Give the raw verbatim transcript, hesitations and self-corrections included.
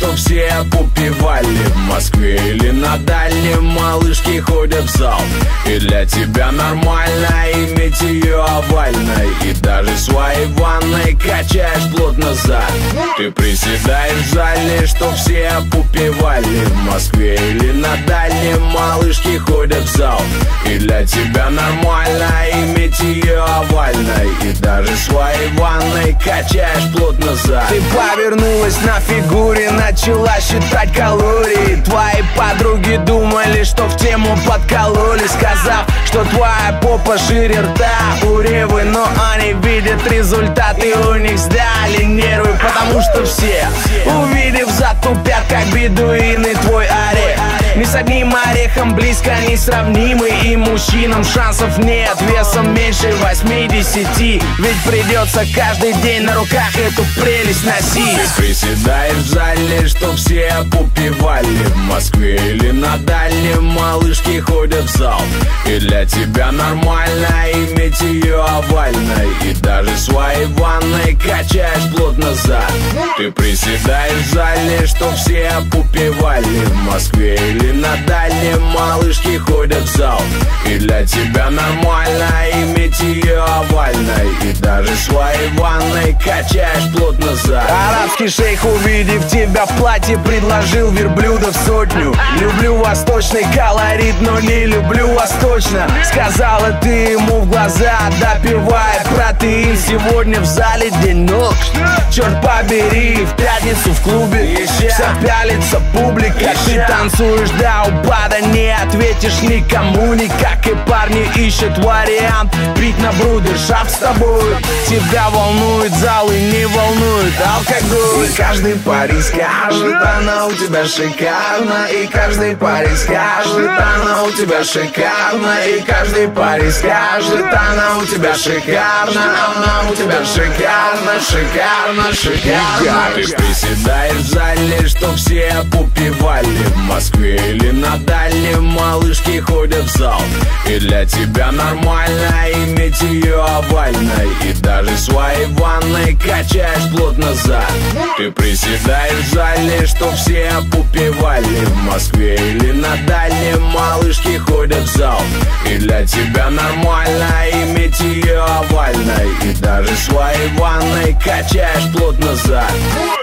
что все попивали в Москве или на дальнем малышки ходят в зал. И для тебя нормально иметь ее овальной, и даже своей ванной качаешь плотно зад. Ты приседаешь в зале, что все попивали в Москве или на дальнем малышки ходят в зал. И для тебя нормально иметь ее овальной, и даже своей ванной качаешь плотно зад. Ты повернулась на фигуре, начала считать калории. Твои подруги думали, что в тему подкололи, сказав, что твоя попа шире рта у Ревы. Но они видят результаты, у них сдали нервы, потому что все, увидев, затупят, как бедуины, твой орех. Ни с одним орехом близко не сравнимый, и мужчинам шансов нет весом меньше восьмидесяти. Ведь придется каждый день на руках эту прелесть носить. Ты приседаешь в зале, что все попивали в Москве или на дальнем малышки ходят в зал. И для тебя нормально иметь ее овальной, и даже своей ванной качаешь плотно зад. Ты приседаешь в зале, что все попивали в Москве или на дальнем малышки ходят в зал. И для тебя нормально иметь ее овальной, и даже своей ванной качаешь плотно зад. Арабский шейх, увидев тебя в платье, предложил верблюдов сотню. Люблю восточный колорит, но не люблю восточно, сказала ты ему в глаза, допивая протеин. Сегодня в зале денек, черт побери, в пятницу в клубе вся пялится публика. Ты танцуешь до упада, не ответишь никому никак, и парни ищут вариант пить на брудершафт с тобой. Тебя волнует зал и не волнует алкоголь. И каждый парень скажет, она у тебя шикарна. И каждый парень скажет, она у тебя шикарна. И каждый парень скажет, она у тебя шикарна. Она у тебя шикарна, шикарна, шикарна. Ты приседаешь в зале, что все попивали в Москве или на дальнем малышки ходят в зал. И для тебя нормально иметь ее овальной, и даже своей ванной качаешь плотно зад. Ты приседаешь в зале, что все попивали в Москве или на дальнем малышки ходят в зал. И для тебя нормально иметь ее овальной, и даже своей ванной качаешь плотно зад.